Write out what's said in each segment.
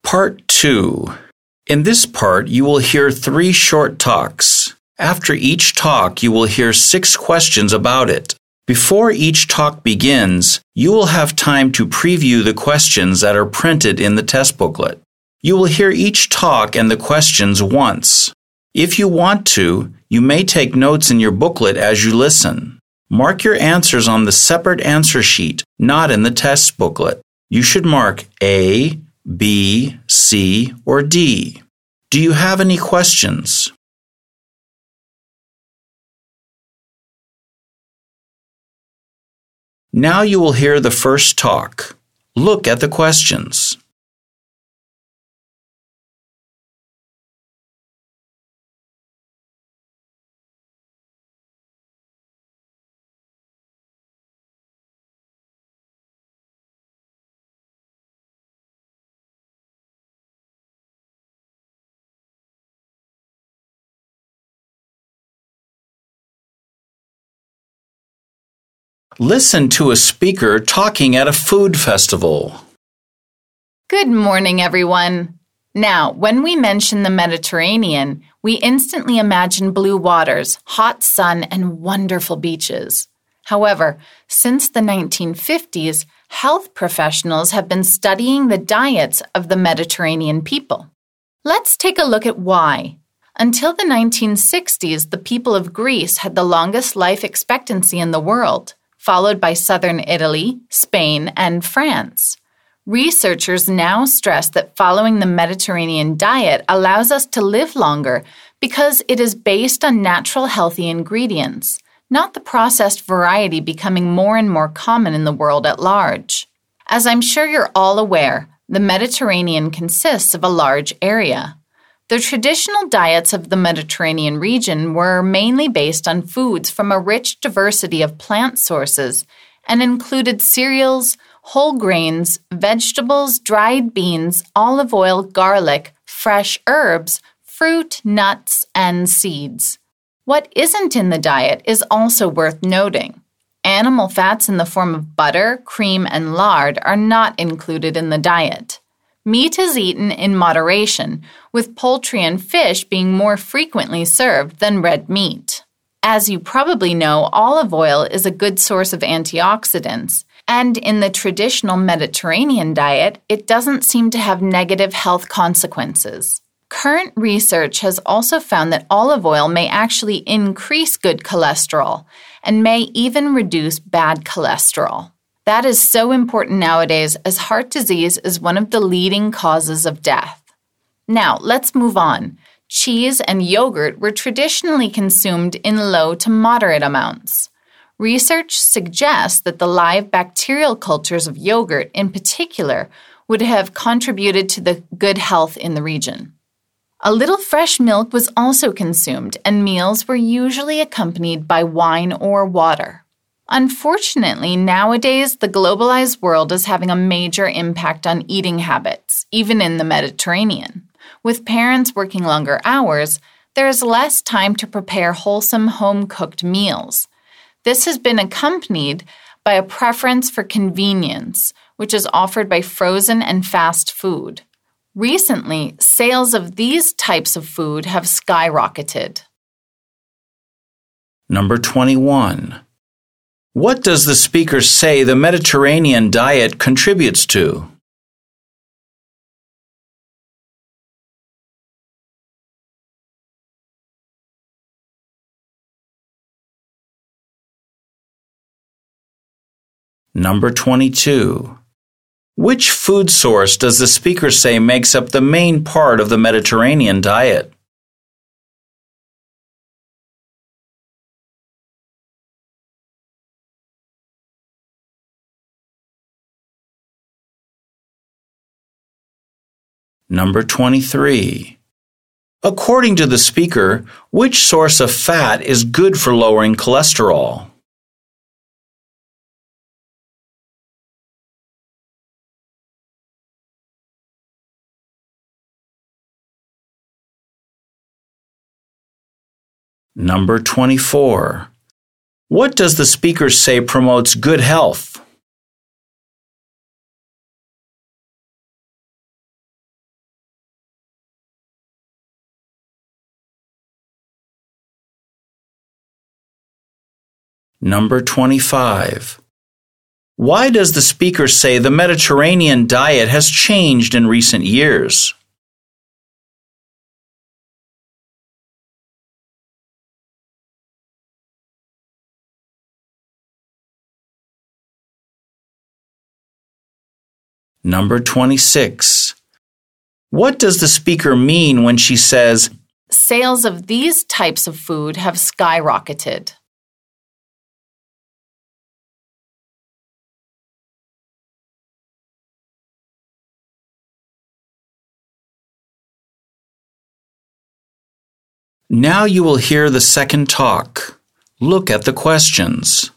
Part 2. In this part, you will hear 3 short talks. After each talk, you will hear 6 questions about it. Before each talk begins, you will have time to preview the questions that are printed in the test booklet. You will hear each talk and the questions once. If you want to, you may take notes in your booklet as you listen. Mark your answers on the separate answer sheet, not in the test booklet. You should mark A, B, C, or D. Do you have any questions? Now you will hear the first talk. Look at the questions. Listen to a speaker talking at a food festival. Good morning, everyone. Now, when we mention the Mediterranean, we instantly imagine blue waters, hot sun, and wonderful beaches. However, since the 1950s, health professionals have been studying the diets of the Mediterranean people. Let's take a look at why. Until the 1960s, the people of Greece had the longest life expectancy in the world, followed by southern Italy, Spain, and France. Researchers now stress that following the Mediterranean diet allows us to live longer because it is based on natural healthy ingredients, not the processed variety becoming more and more common in the world at large. As I'm sure you're all aware, the Mediterranean consists of a large area. The traditional diets of the Mediterranean region were mainly based on foods from a rich diversity of plant sources and included cereals, whole grains, vegetables, dried beans, olive oil, garlic, fresh herbs, fruit, nuts, and seeds. What isn't in the diet is also worth noting. Animal fats in the form of butter, cream, and lard are not included in the diet. Meat is eaten in moderation, with poultry and fish being more frequently served than red meat. As you probably know, olive oil is a good source of antioxidants, and in the traditional Mediterranean diet, it doesn't seem to have negative health consequences. Current research has also found that olive oil may actually increase good cholesterol and may even reduce bad cholesterol. That is so important nowadays as heart disease is one of the leading causes of death. Now, let's move on. Cheese and yogurt were traditionally consumed in low to moderate amounts. Research suggests that the live bacterial cultures of yogurt in particular would have contributed to the good health in the region. A little fresh milk was also consumed, and meals were usually accompanied by wine or water. Unfortunately, nowadays, the globalized world is having a major impact on eating habits, even in the Mediterranean. With parents working longer hours, there is less time to prepare wholesome home-cooked meals. This has been accompanied by a preference for convenience, which is offered by frozen and fast food. Recently, sales of these types of food have skyrocketed. Number 21. What does the speaker say the Mediterranean diet contributes to? Number 22. Which food source does the speaker say makes up the main part of the Mediterranean diet? Number 23. According to the speaker, which source of fat is good for lowering cholesterol? Number 24. What does the speaker say promotes good health? Number 25. Why does the speaker say the Mediterranean diet has changed in recent years? Number 26. What does the speaker mean when she says, Sales of these types of food have skyrocketed? Now you will hear the second talk. Look at the questions.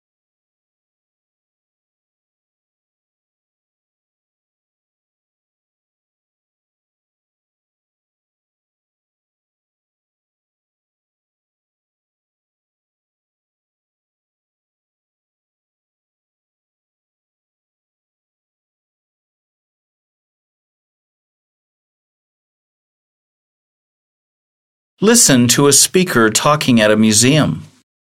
Listen to a speaker talking at a museum.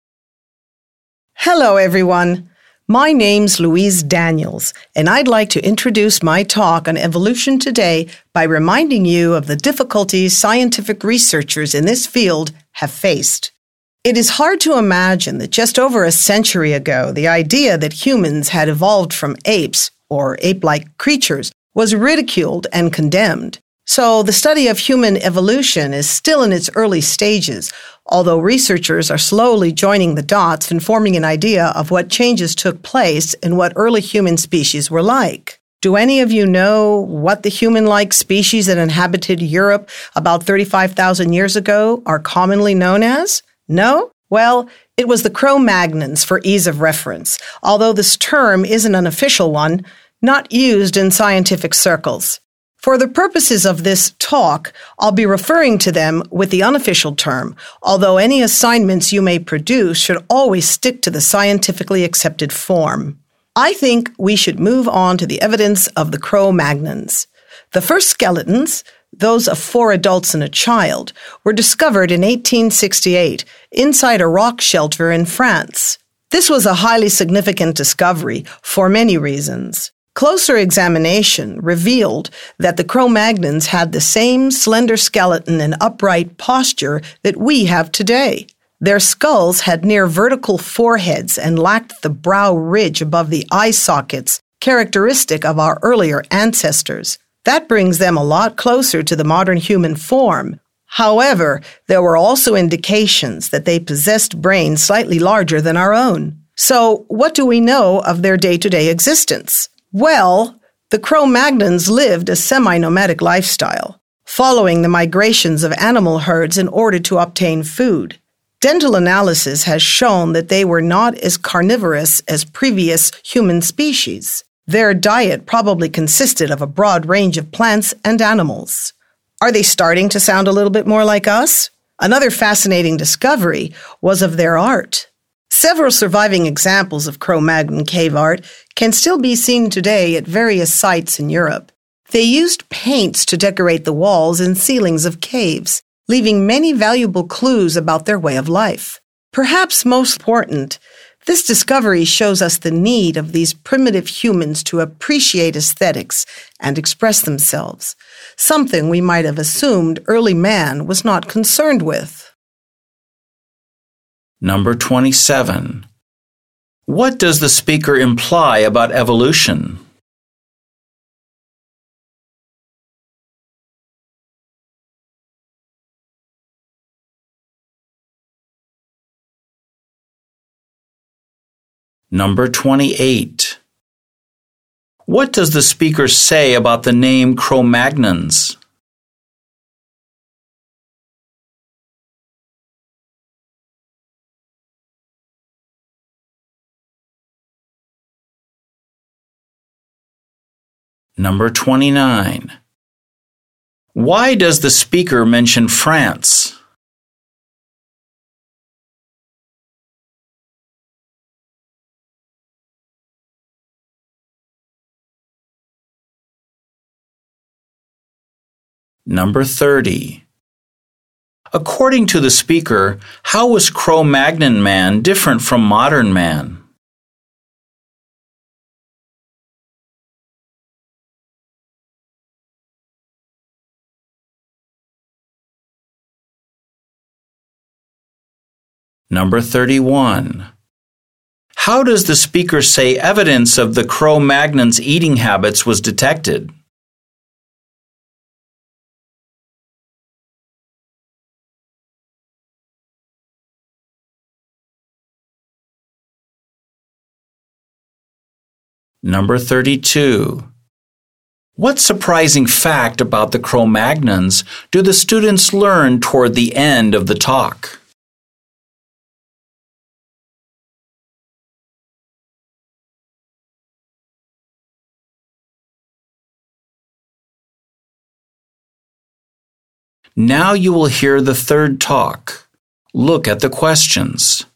Hello, everyone. My name's Louise Daniels, and I'd like to introduce my talk on evolution today by reminding you of the difficulties scientific researchers in this field have faced. It is hard to imagine that just over a century ago, the idea that humans had evolved from apes, or ape-like creatures, was ridiculed and condemned. So the study of human evolution is still in its early stages, although researchers are slowly joining the dots and forming an idea of what changes took place and what early human species were like. Do any of you know what the human-like species that inhabited Europe about 35,000 years ago are commonly known as? No? Well, it was the Cro-Magnons for ease of reference, although this term isn't an official one, not used in scientific circles. For the purposes of this talk, I'll be referring to them with the unofficial term, although any assignments you may produce should always stick to the scientifically accepted form. I think we should move on to the evidence of the Cro-Magnons. The first skeletons, those of 4 adults and a child, were discovered in 1868 inside a rock shelter in France. This was a highly significant discovery for many reasons. Closer examination revealed that the Cro-Magnons had the same slender skeleton and upright posture that we have today. Their skulls had near vertical foreheads and lacked the brow ridge above the eye sockets, characteristic of our earlier ancestors. That brings them a lot closer to the modern human form. However, there were also indications that they possessed brains slightly larger than our own. So, what do we know of their day-to-day existence? Well, the Cro-Magnons lived a semi-nomadic lifestyle, following the migrations of animal herds in order to obtain food. Dental analysis has shown that they were not as carnivorous as previous human species. Their diet probably consisted of a broad range of plants and animals. Are they starting to sound a little bit more like us? Another fascinating discovery was of their art. Several surviving examples of Cro-Magnon cave art can still be seen today at various sites in Europe. They used paints to decorate the walls and ceilings of caves, leaving many valuable clues about their way of life. Perhaps most important, this discovery shows us the need of these primitive humans to appreciate aesthetics and express themselves, something we might have assumed early man was not concerned with. Number 27. What does the speaker imply about evolution? Number 28. What does the speaker say about the name Cro-Magnons? Number 29. Why does the speaker mention France? Number 30. According to the speaker, how was Cro-Magnon man different from modern man? Number 31. How does the speaker say evidence of the Cro-Magnon's eating habits was detected? Number 32. What surprising fact about the Cro-Magnons do the students learn toward the end of the talk? Now you will hear the third talk. Look at the questions.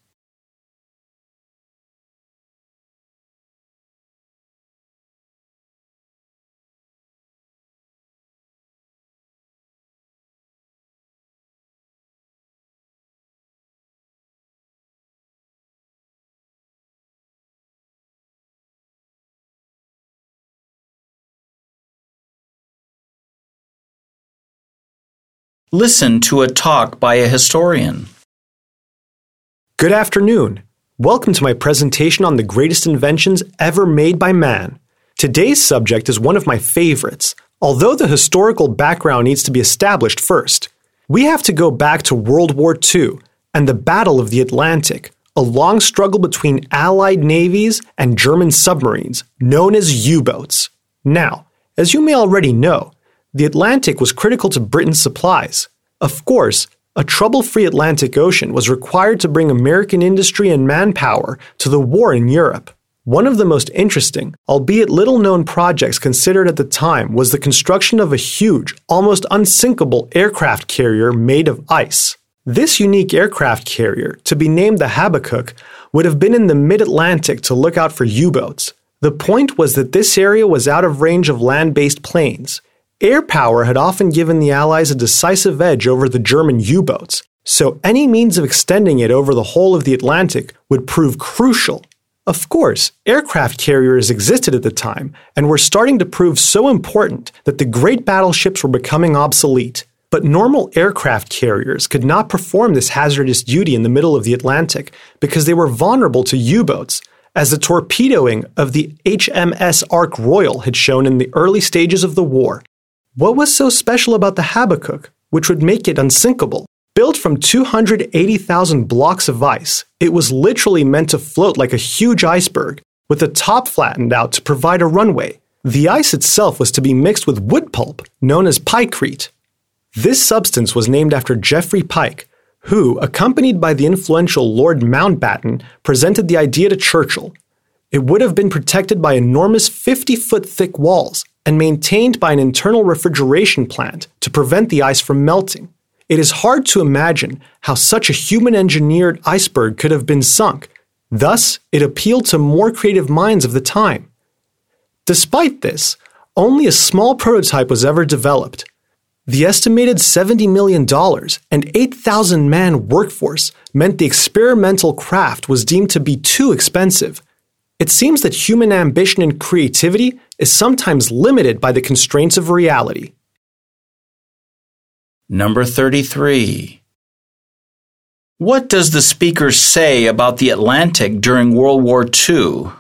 Listen to a talk by a historian. Good afternoon. Welcome to my presentation on the greatest inventions ever made by man. Today's subject is one of my favorites, although the historical background needs to be established first. We have to go back to World War II and the Battle of the Atlantic, a long struggle between Allied navies and German submarines, known as U-boats. Now, as you may already know, the Atlantic was critical to Britain's supplies. Of course, a trouble-free Atlantic Ocean was required to bring American industry and manpower to the war in Europe. One of the most interesting, albeit little-known projects considered at the time was the construction of a huge, almost unsinkable aircraft carrier made of ice. This unique aircraft carrier, to be named the Habakkuk, would have been in the mid-Atlantic to look out for U-boats. The point was that this area was out of range of land-based planes. Air power had often given the Allies a decisive edge over the German U-boats, so any means of extending it over the whole of the Atlantic would prove crucial. Of course, aircraft carriers existed at the time and were starting to prove so important that the great battleships were becoming obsolete. But normal aircraft carriers could not perform this hazardous duty in the middle of the Atlantic because they were vulnerable to U-boats, as the torpedoing of the HMS Ark Royal had shown in the early stages of the war. What was so special about the Habakkuk, which would make it unsinkable? Built from 280,000 blocks of ice, it was literally meant to float like a huge iceberg, with the top flattened out to provide a runway. The ice itself was to be mixed with wood pulp, known as pykrete. This substance was named after Geoffrey Pike, who, accompanied by the influential Lord Mountbatten, presented the idea to Churchill. It would have been protected by enormous 50-foot thick walls and maintained by an internal refrigeration plant to prevent the ice from melting. It is hard to imagine how such a human-engineered iceberg could have been sunk. Thus, it appealed to more creative minds of the time. Despite this, only a small prototype was ever developed. The estimated $70 million and 8,000-man workforce meant the experimental craft was deemed to be too expensive. It seems that human ambition and creativity is sometimes limited by the constraints of reality. Number 33. What does the speaker say about the Atlantic during World War II?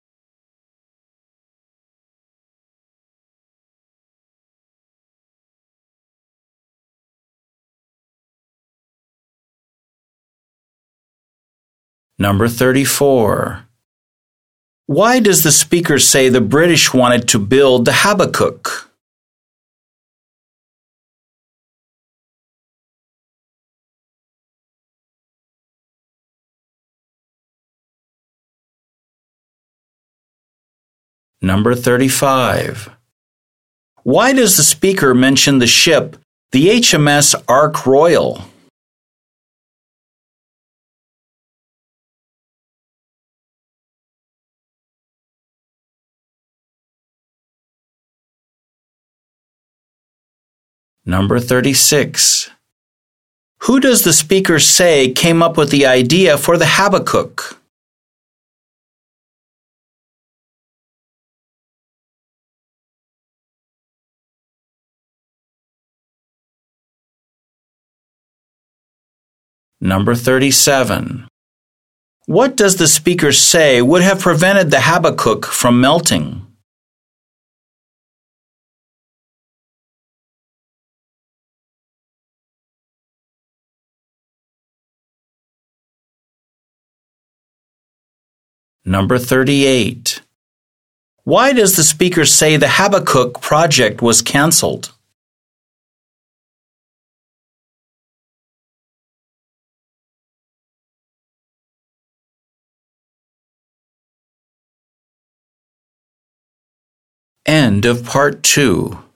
Number 34. Why does the speaker say the British wanted to build the Habakkuk? Number 35. Why does the speaker mention the ship, the HMS Ark Royal? Number 36. Who does the speaker say came up with the idea for the Habakkuk? Number 37. What does the speaker say would have prevented the Habakkuk from melting? Number 38. Why does the speaker say the Habakkuk project was canceled? End of part 2.